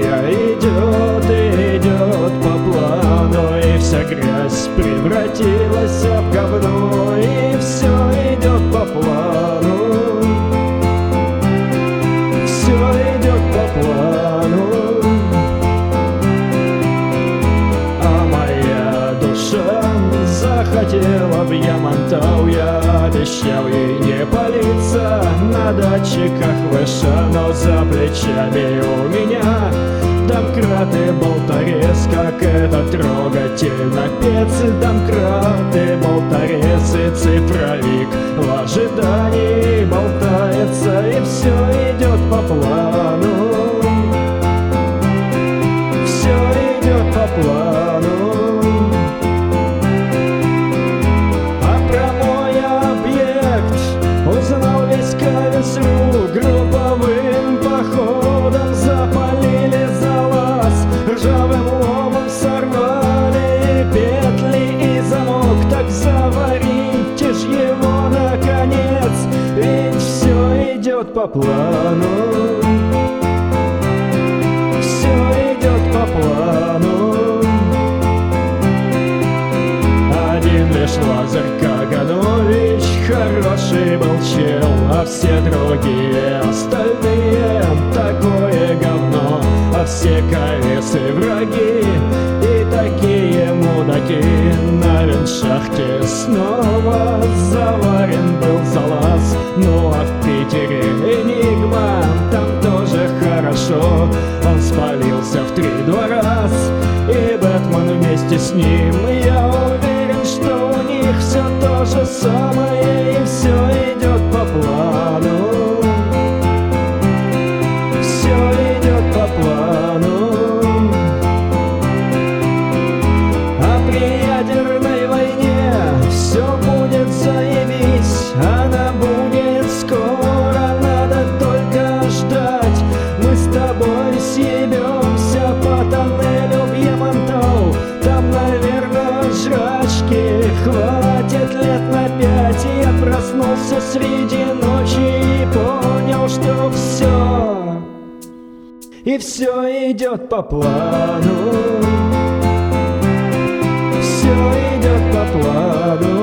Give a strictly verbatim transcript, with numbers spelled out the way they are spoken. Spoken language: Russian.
моя идет и идет по плану, и вся грязь превратилась в говно, и все идет по плану, все идет по плану. А моя душа захотела в Ямантау, я обещал ей не палиться на датчиках выше, но за плечами у меня домкраты, болторез, как это трогательно пец. Домкраты, болторез и цифровик в ожидании болтается, и все идет по плану, все идет по плану. А про мой объект узнал весь Кавинс.ру, групповым походом запалили залаз, ржавым ломом сорвали петли и замок. Так заварите ж его наконец, ведь все идет по плану, все идет по плану. Один лишь Лазарь Каганович хороший был чел, а все другие остальные такое говно, а все ковесы враги и такие мудаки. На виншахте снова заварен был залаз, ну а в Питере Энигма, там тоже хорошо. Он спалился в три-два раз, и Бэтмен вместе с ним. Я уверен, что у них все то же самое, и все идет по плану, все идет по плану. А при ядерной войне все будет заебись, она будет скоро, надо только ждать. Мы с тобой съебемся по тоннелю в Ямантау, там, наверное, жрачки хватит лет на пять. Я проснулся среди ночи и понял, что все, и все идет по плану, все идет по плану.